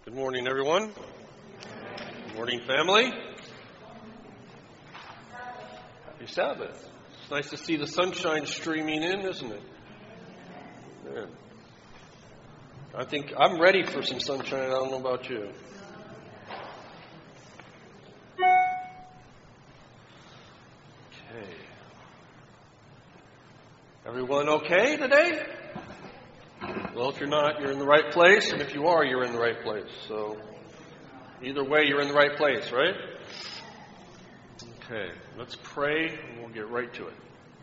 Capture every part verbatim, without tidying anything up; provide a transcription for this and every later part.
Good morning, everyone. Good morning, family. Happy Sabbath. It's nice to see the sunshine streaming in, isn't it? Yeah. I think I'm ready for some sunshine. I don't know about you. Okay. Everyone okay today? Well, if you're not, you're in the right place, and if you are, you're in the right place. So, either way, you're in the right place, right? Okay, let's pray, and we'll get right to it.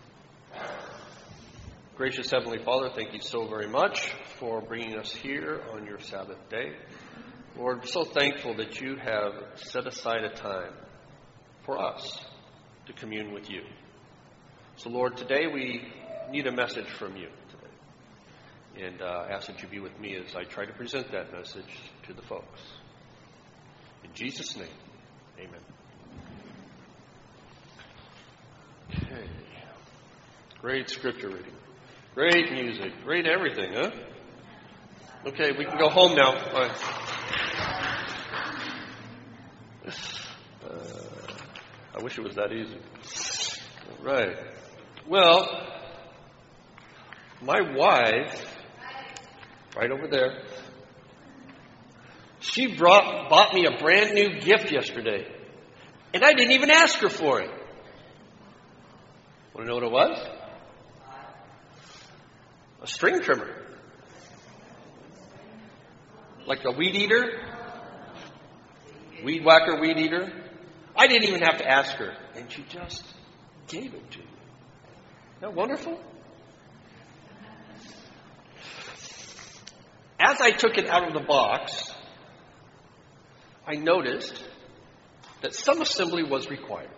Gracious Heavenly Father, thank you so very much for bringing us here on your Sabbath day. Lord, we're so thankful that you have set aside a time for us to commune with you. So, Lord, today we need a message from you. And uh, ask that you be with me as I try to present that message to the folks. In Jesus' name, amen. Okay. Great scripture reading. Great music. Great everything, huh? Okay, we can go home now. Bye. Uh, I wish it was that easy. All right. Well, my wife... right over there. She brought, bought me a brand new gift yesterday. And I didn't even ask her for it. Want to know what it was? A string trimmer. Like a weed eater. Weed whacker, weed eater. I didn't even have to ask her. And she just gave it to me. Isn't that wonderful? As I took it out of the box, I noticed that some assembly was required.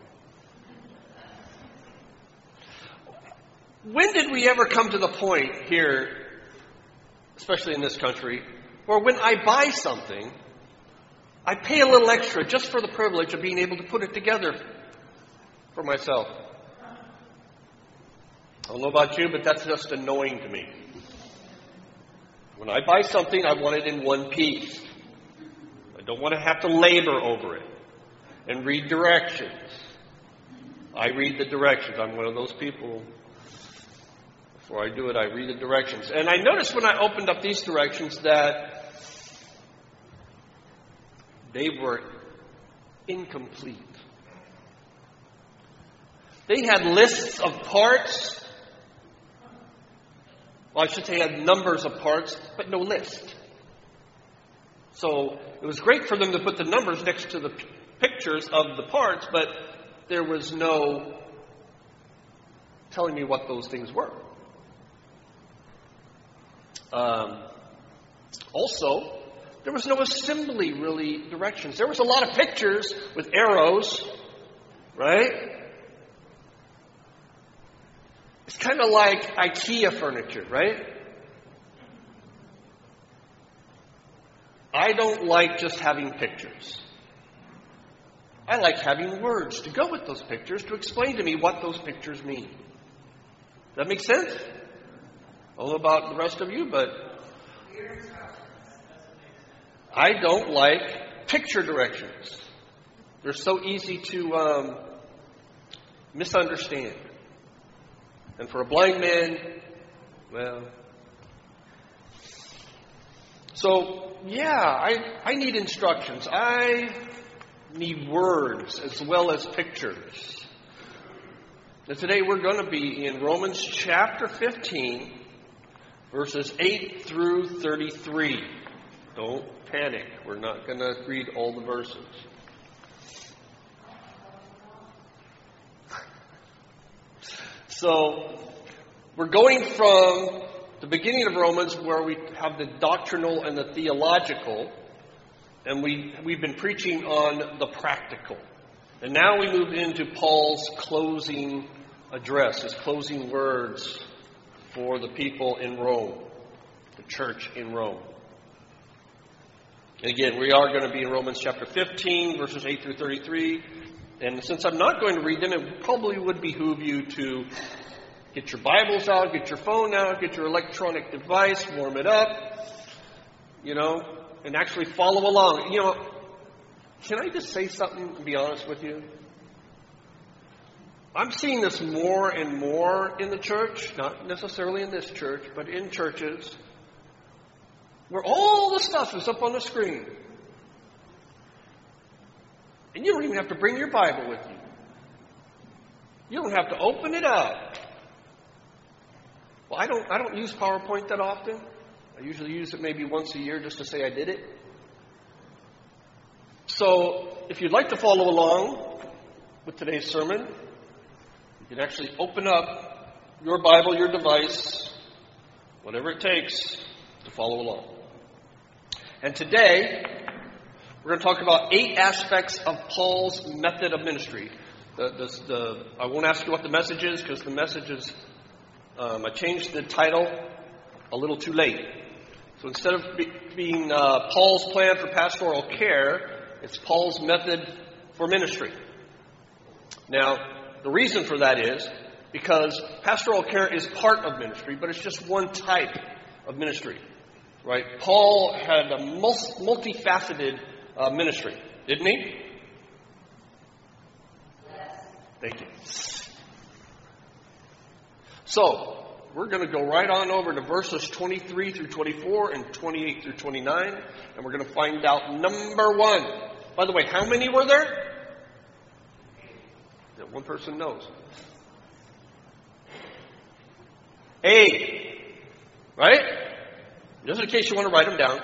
When did we ever come to the point here, especially in this country, where when I buy something, I pay a little extra just for the privilege of being able to put it together for myself? I don't know about you, but that's just annoying to me. When I buy something, I want it in one piece. I don't want to have to labor over it and read directions. I read the directions. I'm one of those people. Before I do it, I read the directions. And I noticed when I opened up these directions that they were incomplete. They had lists of parts. Well, I should say had numbers of parts, but no list. So it was great for them to put the numbers next to the p- pictures of the parts, but there was no telling me what those things were. Um, also, there was no assembly, really, directions. There was a lot of pictures with arrows, right? It's kind of like IKEA furniture, right? I don't like just having pictures. I like having words to go with those pictures to explain to me what those pictures mean. Does that make sense? I don't know about the rest of you, but I don't like picture directions. They're so easy to um, misunderstand. And for a blind man, well... So, yeah, I, I need instructions. I need words as well as pictures. And today we're going to be in Romans chapter fifteen, verses eight through thirty-three. Don't panic. We're not going to read all the verses. So, we're going from the beginning of Romans where we have the doctrinal and the theological, and we, we've been preaching on the practical. And now we move into Paul's closing address, his closing words for the people in Rome, the church in Rome. And again, we are going to be in Romans chapter fifteen, verses eight through thirty-three. And since I'm not going to read them, it probably would behoove you to get your Bibles out, get your phone out, get your electronic device, warm it up, you know, and actually follow along. You know, can I just say something and be honest with you? I'm seeing this more and more in the church, not necessarily in this church, but in churches, where all the stuff is up on the screen. And you don't even have to bring your Bible with you. You don't have to open it up. Well, I don't I don't use PowerPoint that often. I usually use it maybe once a year just to say I did it. So, if you'd like to follow along with today's sermon, you can actually open up your Bible, your device, whatever it takes to follow along. And today, we're going to talk about eight aspects of Paul's method of ministry. The, the, the, I won't ask you what the message is, because the message is, um, I changed the title a little too late. So instead of be, being uh, Paul's plan for pastoral care, it's Paul's method for ministry. Now, the reason for that is because pastoral care is part of ministry, but it's just one type of ministry, right? Paul had a multifaceted uh, ministry, didn't he? Yes. Thank you. So, we're going to go right on over to verses twenty-three through twenty-four and twenty-eight through twenty-nine, and we're going to find out number one. By the way, how many were there? Yeah, one person knows. Eight. Right? Just in case you want to write them down.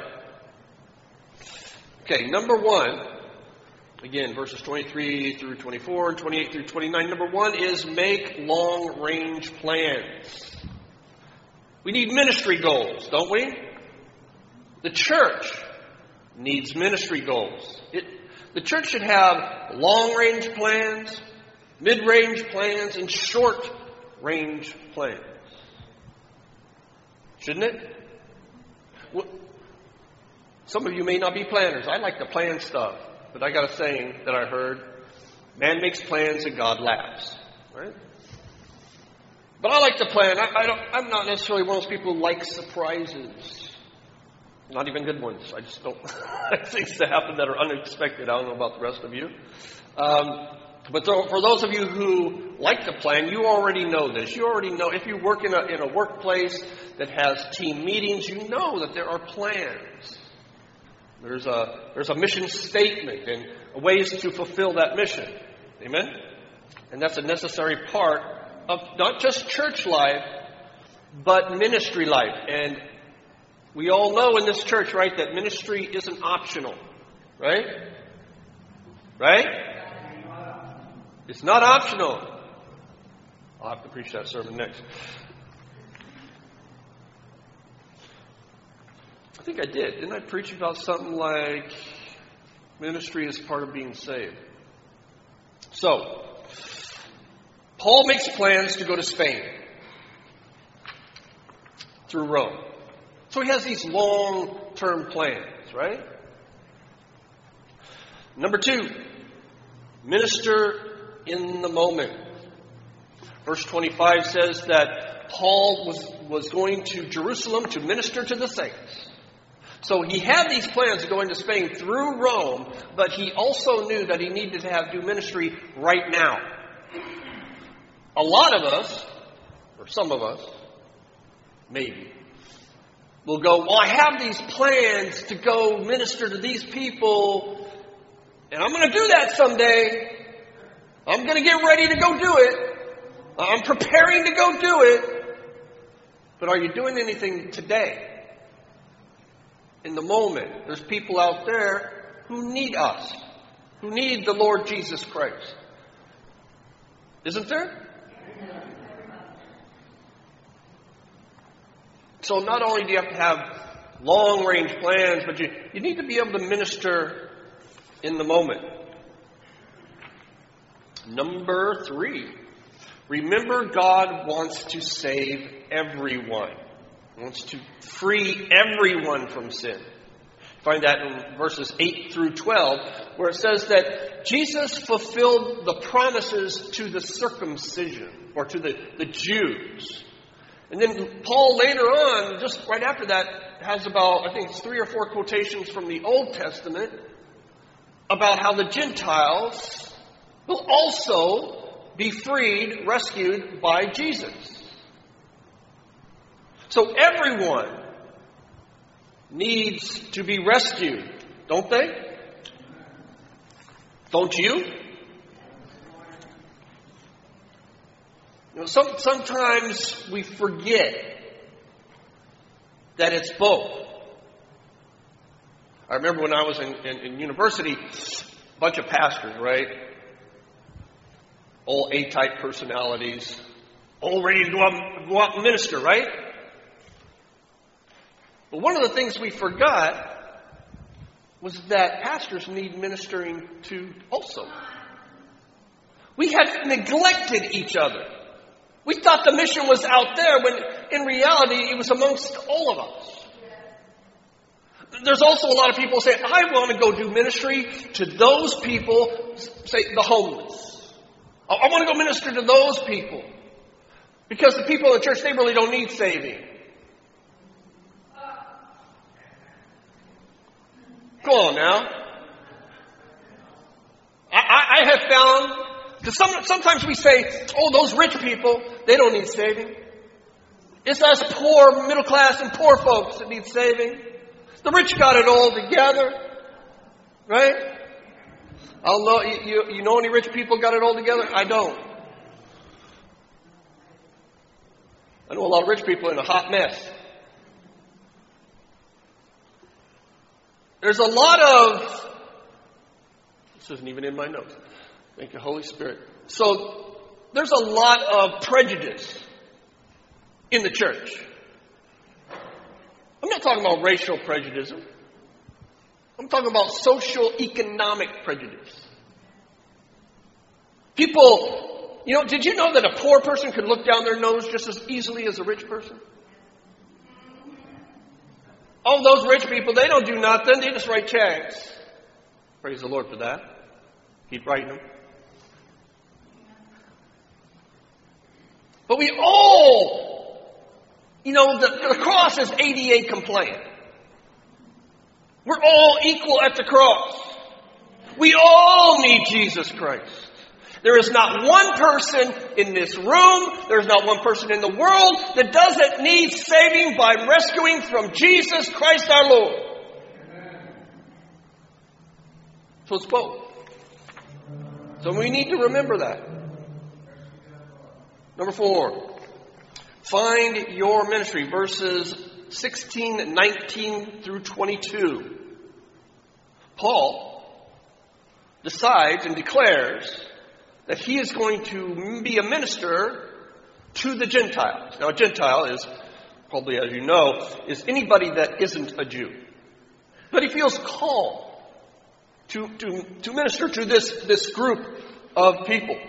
Okay, number one. Again, verses twenty-three through twenty-four and twenty-eight through twenty-nine. Number one is make long-range plans. We need ministry goals, don't we? The church needs ministry goals. It, the church should have long-range plans, mid-range plans, and short-range plans. Shouldn't it? Well, some of you may not be planners. I like to plan stuff. But I got a saying that I heard, man makes plans and God laughs. Right? But I like to plan. I, I don't, I'm not necessarily one of those people who like surprises. Not even good ones. I just don't. Things that happen that are unexpected. I don't know about the rest of you. Um, but th- for those of you who like to plan, you already know this. You already know. If you work in a, in a workplace that has team meetings, you know that there are plans. There's a, there's a mission statement and ways to fulfill that mission. Amen? And that's a necessary part of not just church life, but ministry life. And we all know in this church, right, that ministry isn't optional. Right? Right? It's not optional. I'll have to preach that sermon next. I think I did. Didn't I preach about something like ministry is part of being saved? So, Paul makes plans to go to Spain through Rome. So he has these long-term plans, right? Number two, minister in the moment. Verse twenty-five says that Paul was, was going to Jerusalem to minister to the saints. So he had these plans of going to Spain through Rome, but he also knew that he needed to have do ministry right now. A lot of us, or some of us, maybe, will go, well, I have these plans to go minister to these people, and I'm going to do that someday. I'm going to get ready to go do it. I'm preparing to go do it. But are you doing anything today? In the moment, there's people out there who need us, who need the Lord Jesus Christ. Isn't there? So not only do you have to have long-range plans, but you, you need to be able to minister in the moment. Number three, remember God wants to save everyone. He wants to free everyone from sin. Find that in verses eight through twelve, where it says that Jesus fulfilled the promises to the circumcision, or to the, the Jews. And then Paul later on, just right after that, has about, I think it's three or four quotations from the Old Testament about how the Gentiles will also be freed, rescued by Jesus. So everyone needs to be rescued, don't they? Don't you? You know, some, sometimes we forget that it's both. I remember when I was in, in, in university, a bunch of pastors, right? All A-type personalities, all ready to go out, go out and minister, right? But one of the things we forgot was that pastors need ministering to also. We had neglected each other. We thought the mission was out there when in reality it was amongst all of us. There's also a lot of people saying, I want to go do ministry to those people, say the homeless. I want to go minister to those people. Because the people in the church, they really don't need saving. Go on now. I, I, I have found, because some, sometimes we say, oh, those rich people, they don't need saving. It's us poor, middle class and poor folks that need saving. The rich got it all together. Right? I don't know, you, you, you know any rich people got it all together? I don't. I know a lot of rich people in a hot mess. There's a lot of, this isn't even in my notes. Thank you, Holy Spirit. So, there's a lot of prejudice in the church. I'm not talking about racial prejudice. I'm talking about social economic prejudice. People, you know, did you know that a poor person could look down their nose just as easily as a rich person? Oh, those rich people, they don't do nothing. They just write checks. Praise the Lord for that. Keep writing them. But we all, you know, the, the cross is A D A compliant. We're all equal at the cross. We all need Jesus Christ. There is not one person in this room, there is not one person in the world that doesn't need saving by rescuing from Jesus Christ our Lord. Amen. So it's both. So we need to remember that. Number four, find your ministry, verses sixteen, nineteen through twenty-two. Paul decides and declares that he is going to be a minister to the Gentiles. Now, a Gentile is, probably as you know, is anybody that isn't a Jew. But he feels called to, to, to minister to this, this group of people.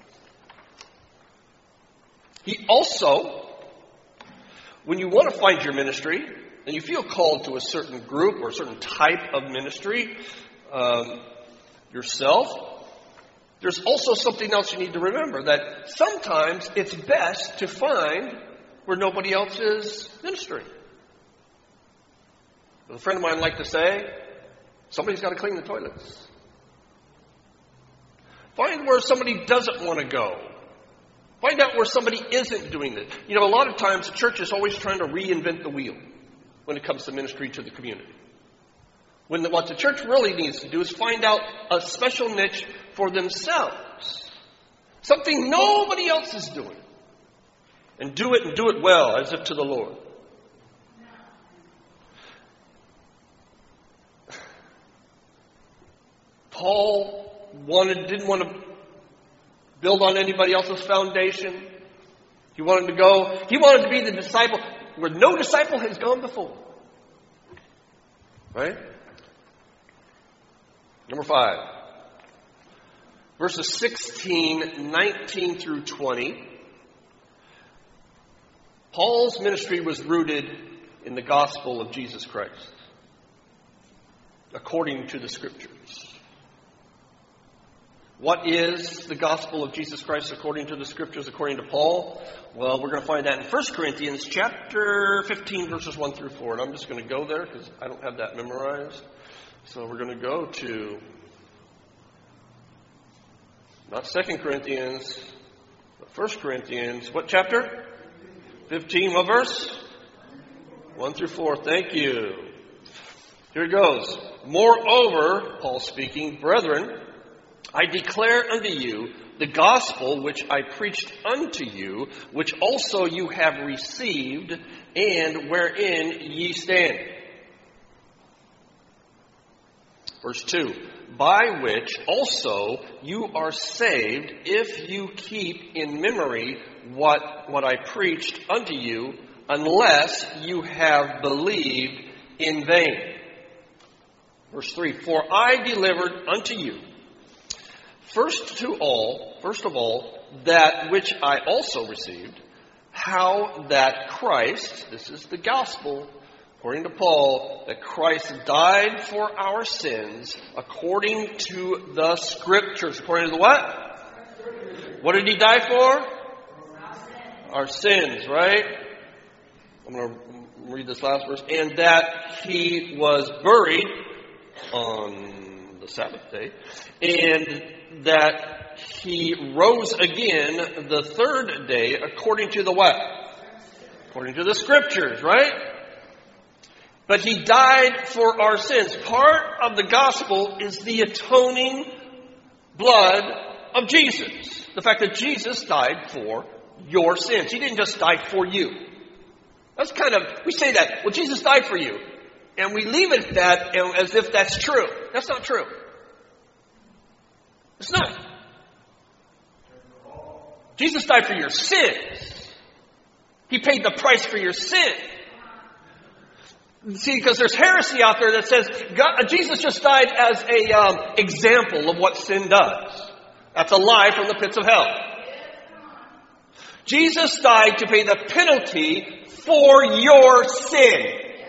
He also, when you want to find your ministry, and you feel called to a certain group or a certain type of ministry um, yourself, there's also something else you need to remember, that sometimes it's best to find where nobody else is ministering. As a friend of mine liked to say, somebody's got to clean the toilets. Find where somebody doesn't want to go. Find out where somebody isn't doing it. You know, a lot of times the church is always trying to reinvent the wheel when it comes to ministry to the community. When the, what the church really needs to do is find out a special niche for themselves. Something nobody else is doing. And do it and do it well, as if to the Lord. Paul wanted, didn't want to build on anybody else's foundation. He wanted to go, he wanted to be the disciple where no disciple has gone before. Right? Number five. Verses sixteen, nineteen through twenty. Paul's ministry was rooted in the gospel of Jesus Christ, according to the scriptures. What is the gospel of Jesus Christ according to the scriptures, according to Paul? Well, we're going to find that in First Corinthians chapter fifteen, verses one through four. And I'm just going to go there because I don't have that memorized. So we're going to go to, not Second Corinthians, but First Corinthians. What chapter? fifteen. What verse? one through four. Thank you. Here it goes. Moreover, Paul speaking, brethren, I declare unto you the gospel which I preached unto you, which also you have received, and wherein ye stand. Verse two, by which also you are saved, if you keep in memory what, what I preached unto you, unless you have believed in vain. Verse three, for I delivered unto you, first to all, first of all, that which I also received, how that Christ, this is the gospel, according to Paul, that Christ died for our sins according to the scriptures. According to the what? What did he die for? Our sins, right? I'm going to read this last verse. And that he was buried on the Sabbath day, and that he rose again the third day according to the what? According to the scriptures, right? But he died for our sins. Part of the gospel is the atoning blood of Jesus. The fact that Jesus died for your sins. He didn't just die for you. That's kind of, we say that, well, Jesus died for you. And we leave it at that as if that's true. That's not true. It's not. Jesus died for your sins. He paid the price for your sin. See, because there's heresy out there that says God, Jesus just died as a um, example of what sin does. That's a lie from the pits of hell. Jesus died to pay the penalty for your sin.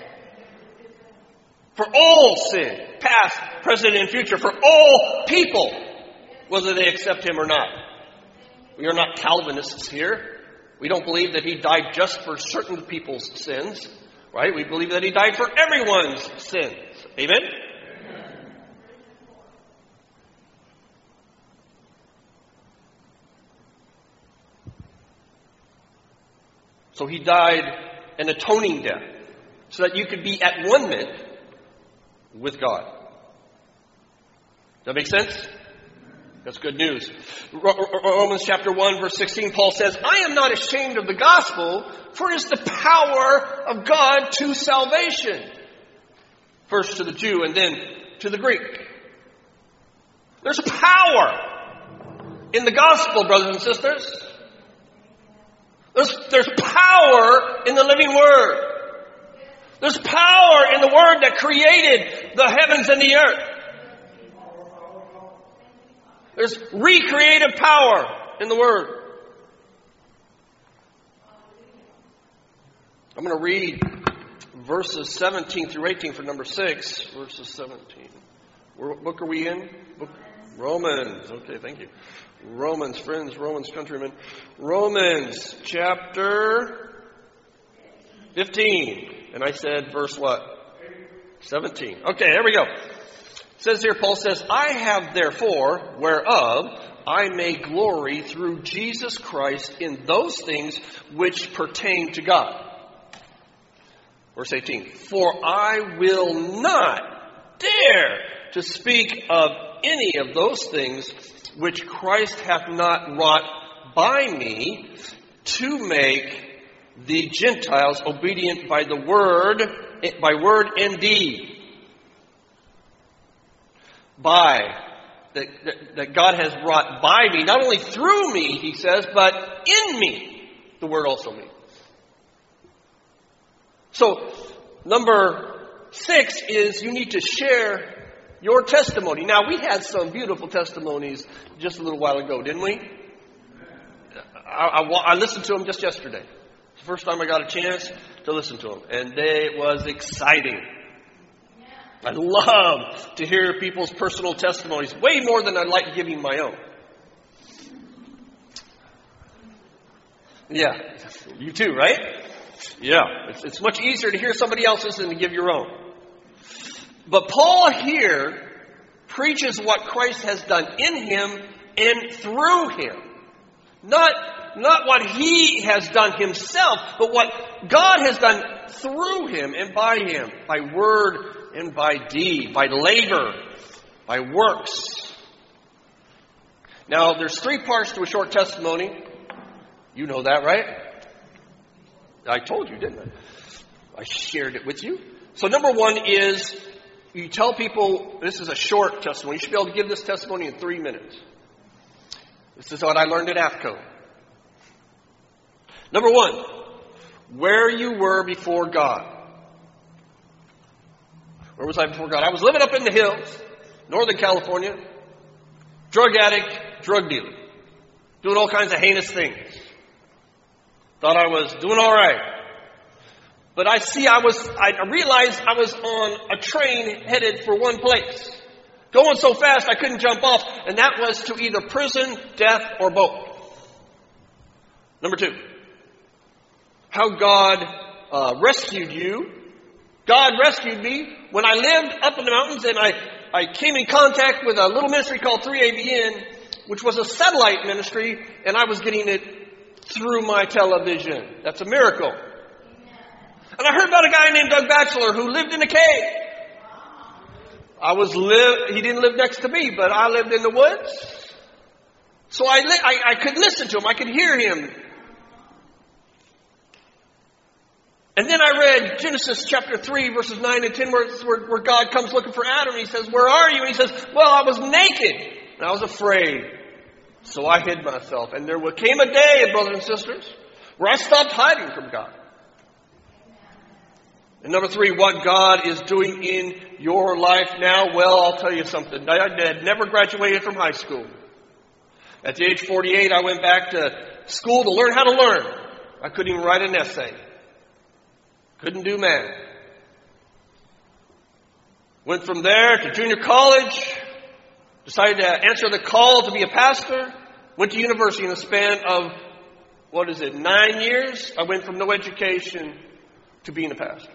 For all sin, past, present, and future. For all people, whether they accept him or not. We are not Calvinists here. We don't believe that he died just for certain people's sins. Right? We believe that he died for everyone's sins. Amen? Amen. So he died an atoning death so that you could be at one minute with God. Does that make sense? That's good news. Romans chapter one, verse sixteen, Paul says, I am not ashamed of the gospel, for it is the power of God to salvation. First to the Jew and then to the Greek. There's power in the gospel, brothers and sisters. There's, there's power in the living word. There's power in the word that created the heavens and the earth. There's recreative power in the Word. I'm going to read verses seventeen through eighteen for number six. Verses seventeen. What book are we in? Book? Romans. Okay, thank you. Romans, friends, Romans, countrymen. Romans chapter fifteen. And I said verse what? seventeen. Okay, here we go. It says here, Paul says, I have therefore, whereof I may glory through Jesus Christ in those things which pertain to God. Verse eighteen, for I will not dare to speak of any of those things which Christ hath not wrought by me, to make the Gentiles obedient by the word, by word and deed. By, that, that, that God has wrought by me, not only through me, he says, but in me, the word also means. So, number six is you need to share your testimony. Now, we had some beautiful testimonies just a little while ago, didn't we? I, I, I listened to them just yesterday. It's the first time I got a chance to listen to them. And they, it was exciting. I love to hear people's personal testimonies, way more than I like giving my own. Yeah, you too, right? Yeah, it's, it's much easier to hear somebody else's than to give your own. But Paul here preaches what Christ has done in him and through him. Not, not what he has done himself, but what God has done through him and by him, by word and by deed, by labor, by works. Now, there's three parts to a short testimony. You know that, right? I told you, didn't I? I shared it with you. So number one is, you tell people, this is a short testimony. You should be able to give this testimony in three minutes. This is what I learned at A F C O. Number one, where you were before God. Where was I before God? I was living up in the hills, Northern California, drug addict, drug dealer, doing all kinds of heinous things. Thought I was doing all right. But I see I was, I realized I was on a train headed for one place. Going so fast I couldn't jump off, and that was to either prison, death, or both. Number two, how God uh, rescued you. God rescued me when I lived up in the mountains, and I, I came in contact with a little ministry called three A B N, which was a satellite ministry, and I was getting it through my television. That's a miracle. And I heard about a guy named Doug Batchelor who lived in a cave. I was live. He didn't live next to me, but I lived in the woods. So I, li- I, I could listen to him. I could hear him. And then I read Genesis chapter three, verses nine and ten, where, where, where God comes looking for Adam. And he says, "Where are you?" And he says, "Well, I was naked and I was afraid. So I hid myself." And there came a day, brothers and sisters, where I stopped hiding from God. And number three, what God is doing in your life now. Well, I'll tell you something. I had never graduated from high school. At the age of forty-eight, I went back to school to learn how to learn. I couldn't even write an essay. Couldn't do math. Went from there to junior college. Decided to answer the call to be a pastor. Went to university in the span of, what is it, nine years? I went from no education to being a pastor.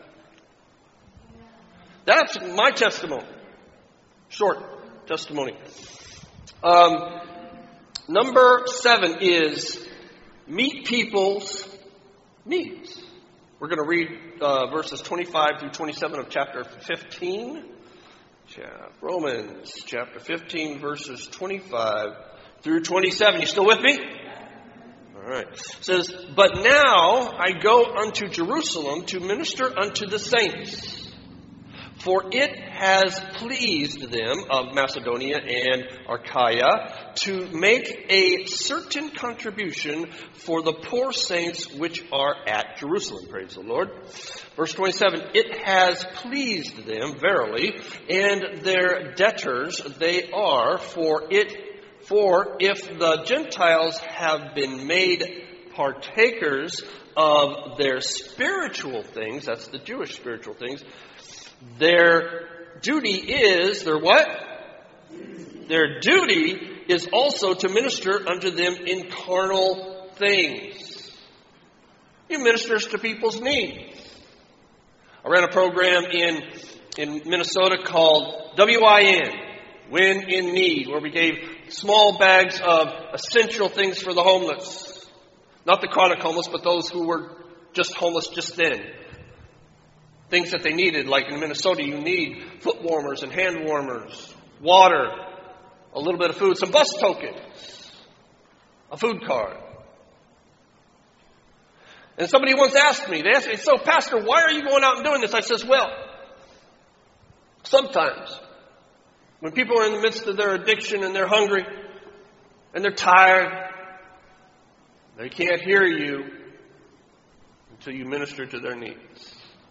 That's my testimony. Short testimony. Um, number seven is meet people's needs. We're going to read uh, verses twenty-five through twenty-seven of chapter fifteen. Romans chapter fifteen, verses twenty-five through twenty-seven. You still with me? All right. It says, "But now I go unto Jerusalem to minister unto the saints. For it has pleased them of Macedonia and Achaia to make a certain contribution for the poor saints which are at Jerusalem." Praise the Lord. Verse twenty-seven, "It has pleased them verily, and their debtors they are, for it. For if the Gentiles have been made partakers of their spiritual things," that's the Jewish spiritual things, "their duty is," their what? "Their duty is also to minister unto them in carnal things." He ministers to people's needs. I ran a program in, in Minnesota called W I N, When in Need, where we gave small bags of essential things for the homeless. Not the chronic homeless, but those who were just homeless just then. Things that they needed, like in Minnesota, you need foot warmers and hand warmers, water, a little bit of food, some bus tokens, a food card. And somebody once asked me, they asked me, "So, Pastor, why are you going out and doing this?" I says, well, sometimes when people are in the midst of their addiction and they're hungry and they're tired, they can't hear you until you minister to their needs.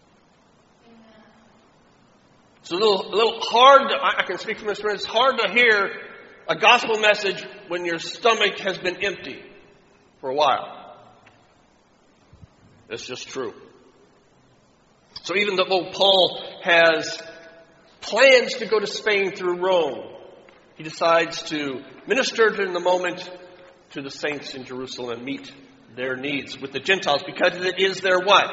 It's a little, a little hard, to, I can speak from experience, it's hard to hear a gospel message when your stomach has been empty for a while. It's just true. So even though Paul has plans to go to Spain through Rome. He decides to minister in the moment to the saints in Jerusalem and meet their needs with the Gentiles, because it is their what?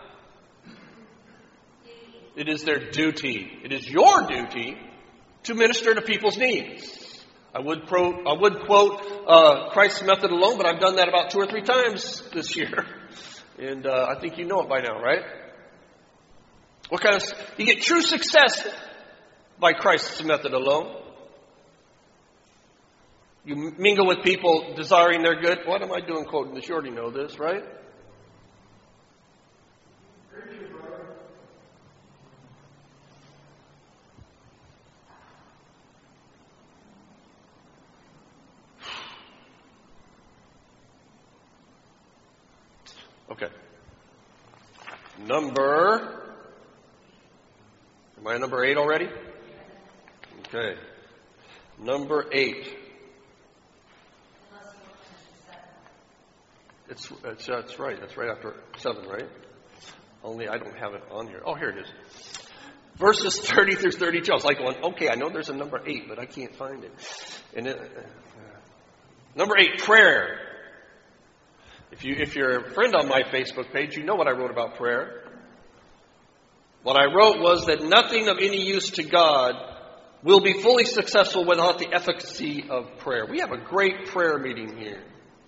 It is their duty. It is your duty to minister to people's needs. I would, pro, I would quote uh, Christ's method alone, but I've done that about two or three times this year. And uh, I think you know it by now, right? What kind of... You get true success by Christ's method alone. You mingle with people desiring their good. What am I doing quoting this? You already know this, right? Okay. Number... Am I number eight already? Okay. Number eight. It's, it's, that's right. That's right after seven, right? Only I don't have it on here. Oh, here it is. Verses thirty through thirty-two. I was like going, okay, I know there's a number eight, but I can't find it. And it, uh, number eight, prayer. If, you, if you're a friend on my Facebook page, you know what I wrote about prayer. What I wrote was that nothing of any use to God will be fully successful without the efficacy of prayer. We have a great prayer meeting here.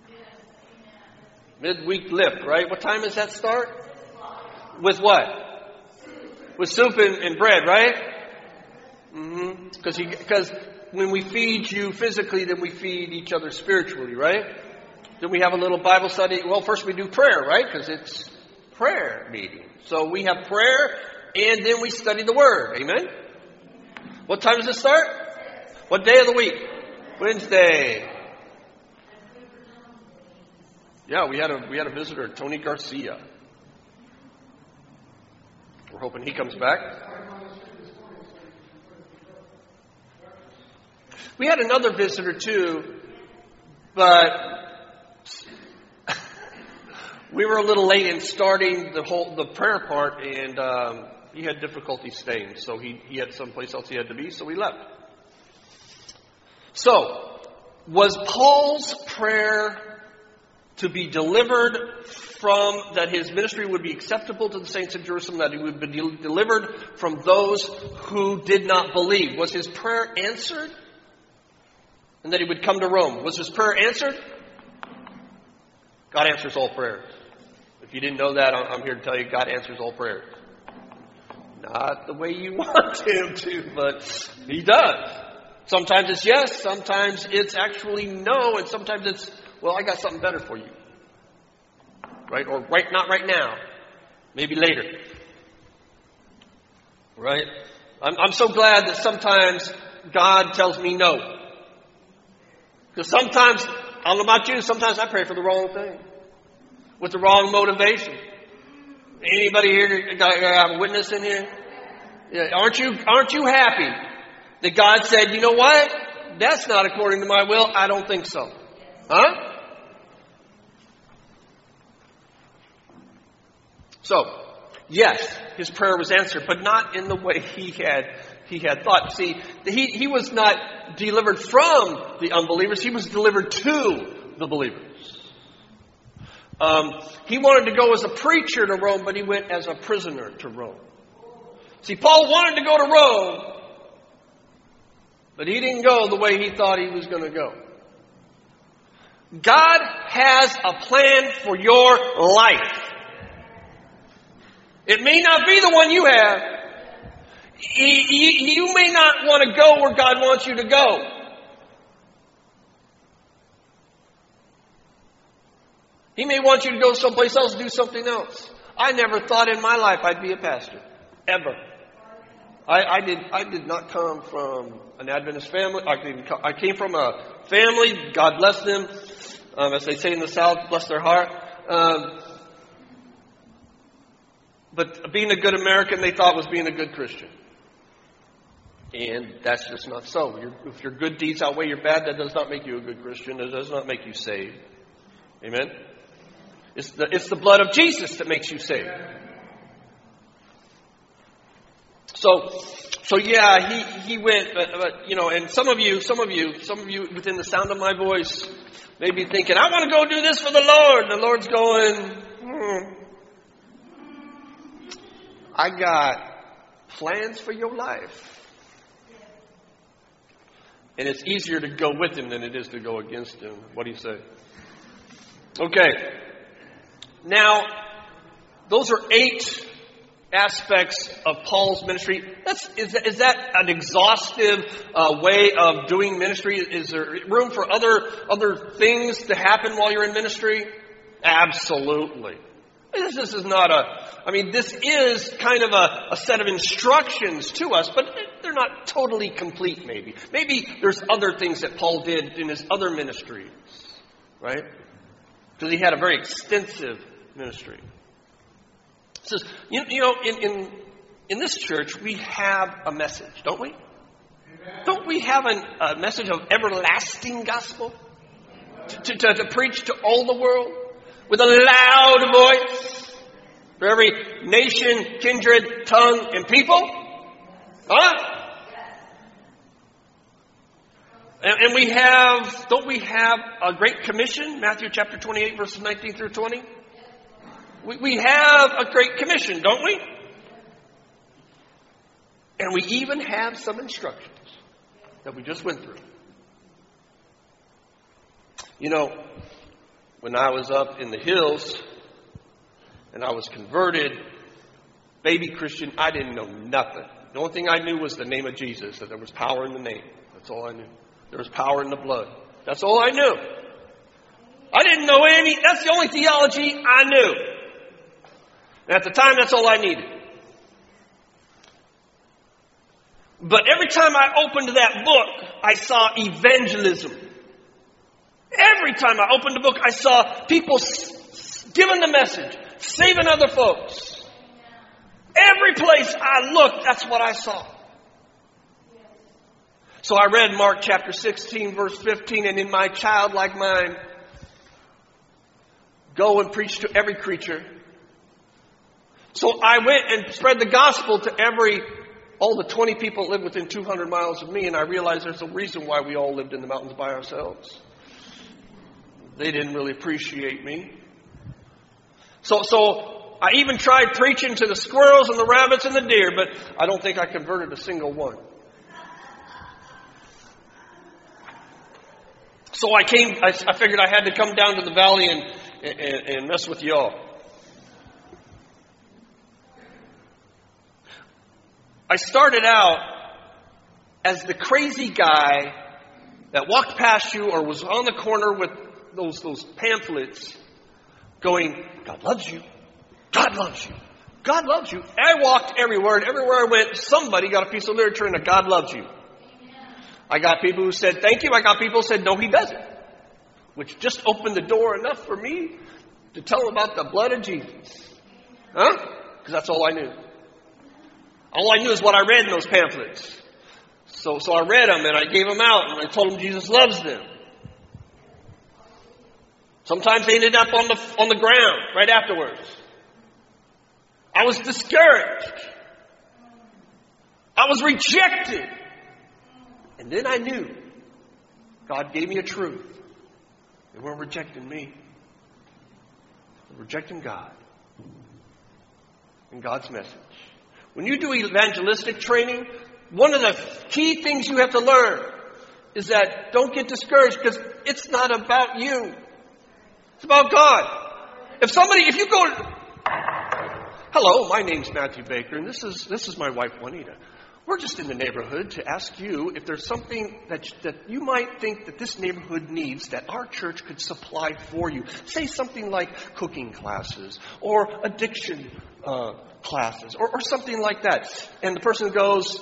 Midweek lift, right? What time does that start? With what? With soup and, and bread, right? Mm-hmm. Because because when we feed you physically, then we feed each other spiritually, right? Then we have a little Bible study. Well, first we do prayer, right? Because it's prayer meeting. So we have prayer, and then we study the Word. Amen? What time does it start? What day of the week? Wednesday. Yeah, we had a we had a visitor, Tony Garcia. We're hoping he comes back. We had another visitor too, but we were a little late in starting the whole the prayer part, and um, he had difficulty staying, so he he had someplace else he had to be, so we left. So, was Paul's prayer to be delivered from, that his ministry would be acceptable to the saints of Jerusalem, that he would be de- delivered from those who did not believe? Was his prayer answered? And that he would come to Rome. Was his prayer answered? God answers all prayers. If you didn't know that, I'm here to tell you God answers all prayers. Not the way you want him to, but he does. Sometimes it's yes, sometimes it's actually no, and sometimes it's, well, I got something better for you. Right? Or right, not right now. Maybe later. Right? I'm, I'm so glad that sometimes God tells me no. Because sometimes, I don't know about you, sometimes I pray for the wrong thing. With the wrong motivation. Anybody here got, got a witness in here? Yeah, aren't you, aren't you happy that God said, you know what? That's not according to my will. I don't think so. Huh? So, yes, his prayer was answered, but not in the way he had he had thought. See, he, he was not delivered from the unbelievers. He was delivered to the believers. Um, he wanted to go as a preacher to Rome, but he went as a prisoner to Rome. See, Paul wanted to go to Rome, but he didn't go the way he thought he was going to go. God has a plan for your life. It may not be the one you have. You may not want to go where God wants you to go. He may want you to go someplace else and do something else. I never thought in my life I'd be a pastor. Ever. I, I did I did not come from an Adventist family. I, didn't come, I came from a family, God bless them. Um, as they say in the South, bless their heart. Um, but being a good American, they thought was being a good Christian. And that's just not so. Your, if your good deeds outweigh your bad, that does not make you a good Christian. It does not make you saved. Amen? It's the, it's the blood of Jesus that makes you saved. So, So yeah, he, he went, but, but, you know, and some of you, some of you, some of you within the sound of my voice may be thinking, I want to go do this for the Lord. The Lord's going, hmm, I got plans for your life. And it's easier to go with him than it is to go against him. What do you say? Okay. Now, those are eight aspects of Paul's ministry. That's, is, is that an exhaustive uh, way of doing ministry? Is there room for other other things to happen while you're in ministry? Absolutely. This, this is not a, I mean, this is kind of a, a set of instructions to us, but they're not totally complete, maybe. Maybe there's other things that Paul did in his other ministries, right? Because he had a very extensive ministry. It says, you, you know, in, in in this church, we have a message, don't we? Amen. Don't we have an, a message of everlasting gospel to, to, to preach to all the world with a loud voice for every nation, kindred, tongue, and people? Huh? And, and we have, don't we have a great commission? Matthew chapter twenty-eight, verses nineteen through twenty. We, we have a great commission, don't we? And we even have some instructions that we just went through. You know, when I was up in the hills and I was converted, baby Christian, I didn't know nothing. The only thing I knew was the name of Jesus, that there was power in the name. That's all I knew. There was power in the blood. That's all I knew. I didn't know any, that's the only theology I knew. And at the time, that's all I needed. But every time I opened that book, I saw evangelism. Every time I opened the book, I saw people s- giving the message, saving other folks. Every place I looked, that's what I saw. So I read Mark chapter sixteen, verse fifteen, and in my childlike mind, go and preach to every creature. So I went and spread the gospel to every, all the twenty people that lived within two hundred miles of me, and I realized there's a reason why we all lived in the mountains by ourselves. They didn't really appreciate me. So, so I even tried preaching to the squirrels and the rabbits and the deer, but I don't think I converted a single one. So I came, I, I figured I had to come down to the valley and, and, and mess with y'all. I started out as the crazy guy that walked past you or was on the corner with those, those pamphlets going, God loves you. God loves you. God loves you. I walked everywhere, and everywhere I went, somebody got a piece of literature and a God loves you. I got people who said, thank you. I got people who said, no, he doesn't. Which just opened the door enough for me to tell them about the blood of Jesus. Huh? Because that's all I knew. All I knew is what I read in those pamphlets. So, so I read them and I gave them out and I told them Jesus loves them. Sometimes they ended up on the, on the ground right afterwards. I was discouraged. I was rejected. And then I knew God gave me a truth. They weren't rejecting me. They were rejecting God and God's message. When you do evangelistic training, one of the key things you have to learn is that don't get discouraged because it's not about you. It's about God. If somebody, if you go, hello, my name's Matthew Baker, and this is this is my wife Juanita. We're just in the neighborhood to ask you if there's something that that you might think that this neighborhood needs that our church could supply for you. Say something like cooking classes or addiction uh, classes or, or something like that. And the person goes,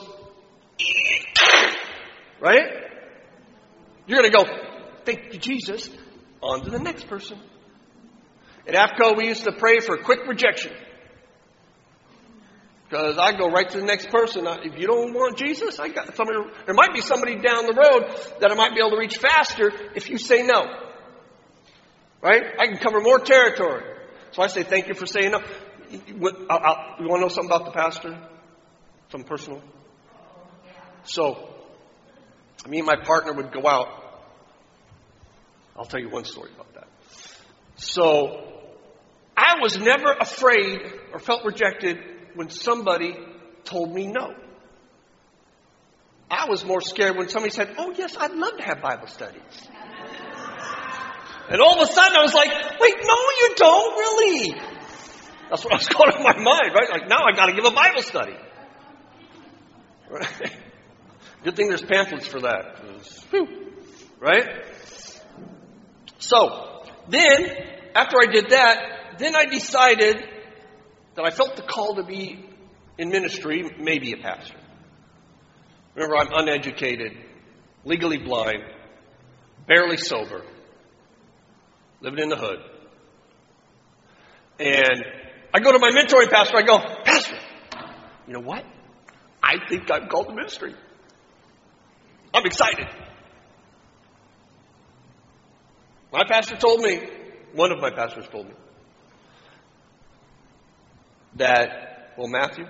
right? You're going to go, thank you, Jesus. On to the next person. At AFCO, we used to pray for quick rejection. Because I go right to the next person. If you don't want Jesus, I got somebody. There might be somebody down the road that I might be able to reach faster if you say no. Right? I can cover more territory. So I say thank you for saying no. You want to know something about the pastor? Something personal? So, me and my partner would go out. I'll tell you one story about that. So, I was never afraid or felt rejected when somebody told me no. I was more scared when somebody said, oh, yes, I'd love to have Bible studies. And all of a sudden I was like, wait, no, you don't, really. That's what I was going in my mind, right? Like, now I got to give a Bible study. Right? Good thing there's pamphlets for that. Whew. Right? So, then, after I did that, then I decided that I felt the call to be in ministry, maybe a pastor. Remember, I'm uneducated, legally blind, barely sober, living in the hood. And I go to my mentoring pastor, I go, Pastor, you know what? I think I'm called to ministry. I'm excited. My pastor told me, one of my pastors told me, that, well, Matthew,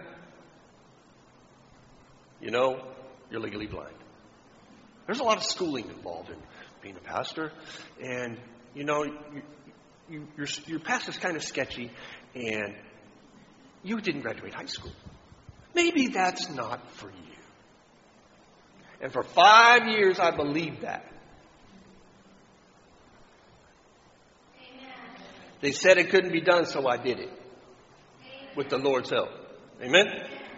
you know, you're legally blind. There's a lot of schooling involved in being a pastor. And, you know, you, you, your, your past is kind of sketchy, and you didn't graduate high school. Maybe that's not for you. And for five years, I believed that. Amen. They said it couldn't be done, so I did it. Amen. With the Lord's help. Amen?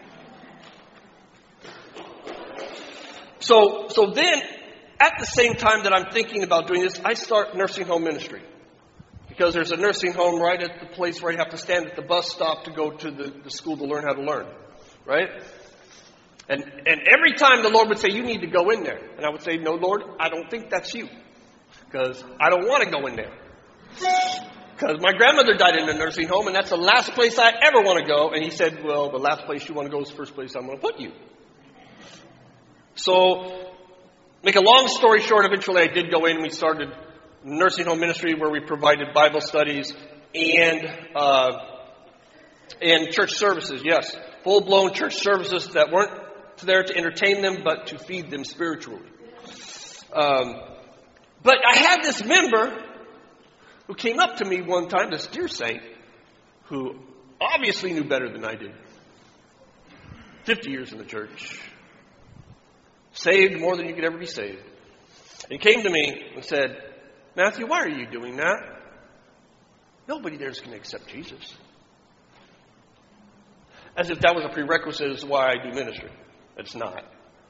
So, so then, at the same time that I'm thinking about doing this, I start nursing home ministry. Because there's a nursing home right at the place where you have to stand at the bus stop to go to the, the school to learn how to learn. Right? And and every time the Lord would say, you need to go in there. And I would say, no, Lord, I don't think that's you. Because I don't want to go in there. Because my grandmother died in a nursing home, and that's the last place I ever want to go. And he said, well, the last place you want to go is the first place I'm going to put you. So, make a long story short, eventually I did go in. We started nursing home ministry where we provided Bible studies and uh, and church services, yes. Full-blown church services that weren't there to entertain them, but to feed them spiritually. Um, but I had this member who came up to me one time, this dear saint, who obviously knew better than I did. fifty years in the church. Saved more than you could ever be saved. And he came to me and said, Matthew, why are you doing that? Nobody there is going to accept Jesus. As if that was a prerequisite as to why I do ministry. It's not.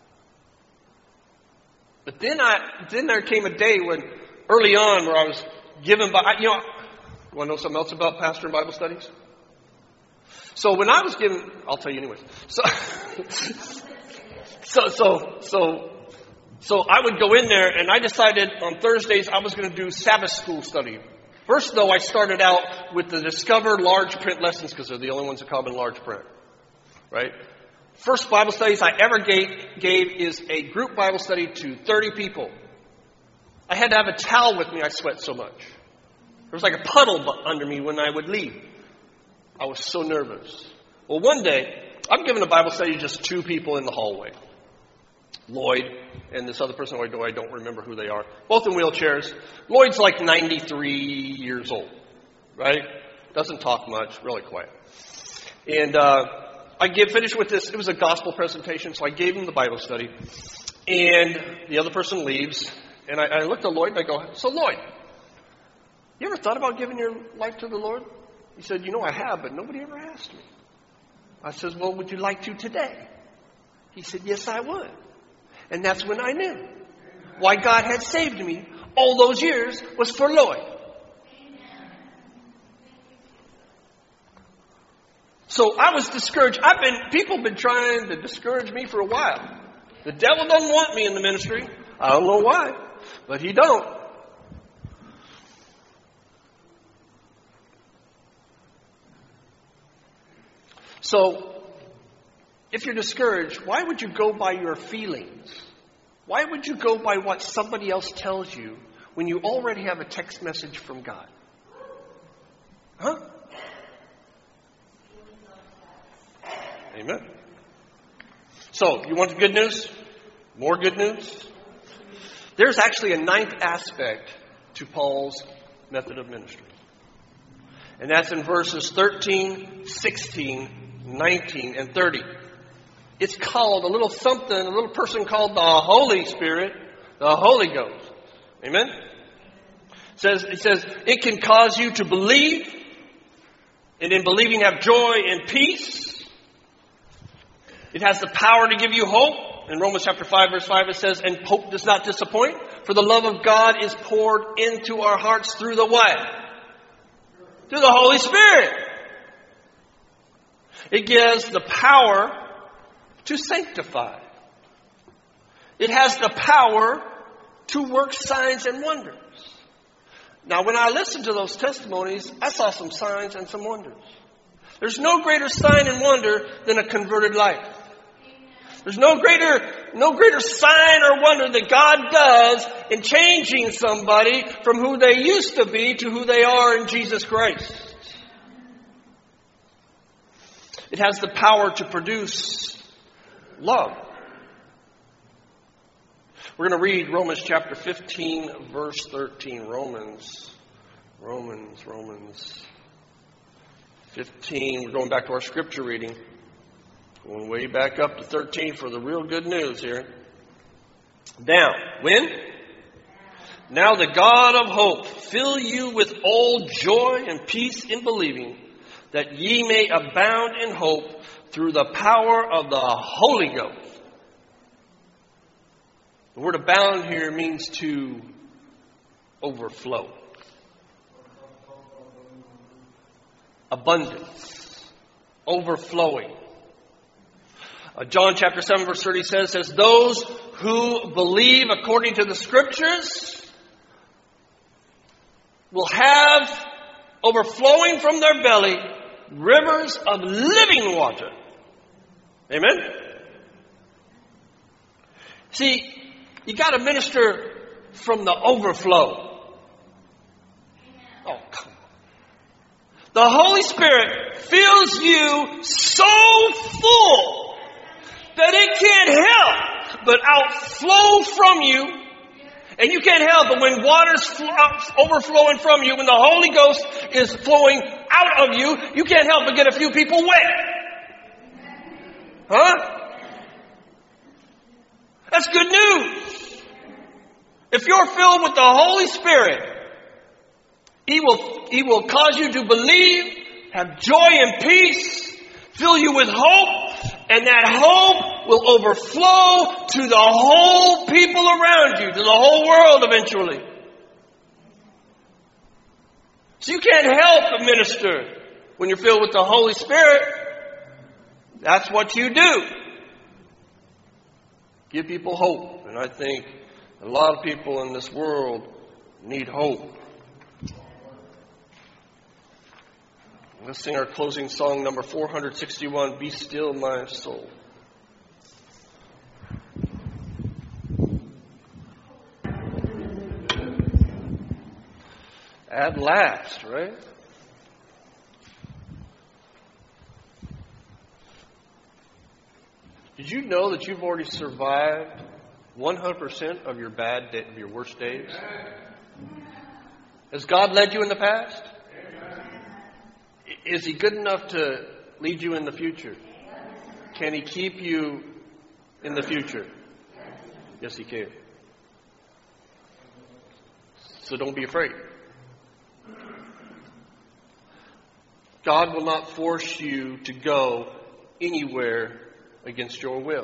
But then I, then there came a day when, early on, where I was given by, you know, you want to know something else about pastor and Bible studies? So when I was given, I'll tell you anyways. So, so, so, so, so I would go in there, and I decided on Thursdays I was going to do Sabbath school study. First, though, I started out with the Discover large print lessons because they're the only ones that come in large print. Right? First Bible studies I ever gave, gave is a group Bible study to thirty people. I had to have a towel with me. I sweat so much. There was like a puddle under me when I would leave. I was so nervous. Well, one day, I'm giving a Bible study to just two people in the hallway. Lloyd and this other person, I don't remember who they are. Both in wheelchairs. Lloyd's like ninety-three years old. Right? Doesn't talk much. Really quiet. And, uh, I give finished with this. It was a gospel presentation, so I gave him the Bible study. And the other person leaves. And I, I looked at Lloyd and I go, so Lloyd, you ever thought about giving your life to the Lord? He said, you know, I have, but nobody ever asked me. I said, well, would you like to today? He said, yes, I would. And that's when I knew why God had saved me all those years was for Lloyd. So I was discouraged. I've been, people have been trying to discourage me for a while. The devil doesn't want me in the ministry. I don't know why, but he don't. So, if you're discouraged, why would you go by your feelings? Why would you go by what somebody else tells you when you already have a text message from God? Huh? Amen. So, you want the good news? More good news? There's actually a ninth aspect to Paul's method of ministry. And that's in verses thirteen, sixteen, nineteen, and thirty. It's called a little something, a little person called the Holy Spirit, the Holy Ghost. Amen? It says, it says, it can cause you to believe, and in believing have joy and peace. It has the power to give you hope. In Romans chapter five, verse five, it says, and hope does not disappoint, for the love of God is poured into our hearts through the what? Through the Holy Spirit. It gives the power to sanctify. It has the power to work signs and wonders. Now, when I listened to those testimonies, I saw some signs and some wonders. There's no greater sign and wonder than a converted life. There's no greater, no greater sign or wonder that God does in changing somebody from who they used to be to who they are in Jesus Christ. It has the power to produce love. We're going to read Romans chapter fifteen, verse thirteen. Romans, Romans, Romans fifteen. We're going back to our scripture reading. Going way back up to thirteen for the real good news here. Now, when? Now the God of hope fill you with all joy and peace in believing, that ye may abound in hope through the power of the Holy Ghost. The word abound here means to overflow. Abundance. Overflowing. Uh, John chapter seven verse thirty says, says, those who believe according to the scriptures will have overflowing from their belly rivers of living water. Amen? See, you got to minister from the overflow. Oh, come on. The Holy Spirit fills you so full that it can't help but outflow from you. And you can't help but when water's overflowing from you, when the Holy Ghost is flowing out of you, you can't help but get a few people wet. Huh? That's good news. If you're filled with the Holy Spirit, He will, He will cause you to believe, have joy and peace, fill you with hope, and that hope will overflow to the whole people around you, to the whole world eventually. So you can't help but minister when you're filled with the Holy Spirit. That's what you do. Give people hope. And I think a lot of people in this world need hope. Let's sing our closing song, number four sixty-one, Be Still My Soul. At last, right? Did you know that you've already survived one hundred percent of your bad day, of your worst days? Has God led you in the past? Is He good enough to lead you in the future? Can He keep you in the future? Yes, He can. So don't be afraid. God will not force you to go anywhere against your will.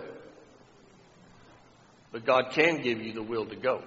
But God can give you the will to go.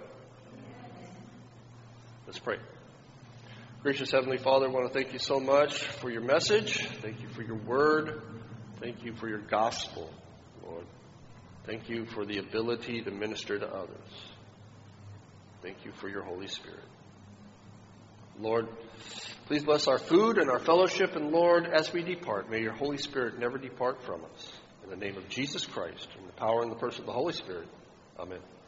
Let's pray. Gracious Heavenly Father, I want to thank you so much for your message. Thank you for your word. Thank you for your gospel, Lord. Thank you for the ability to minister to others. Thank you for your Holy Spirit. Lord, please bless our food and our fellowship. And Lord, as we depart, may your Holy Spirit never depart from us. In the name of Jesus Christ, in the power and the person of the Holy Spirit. Amen.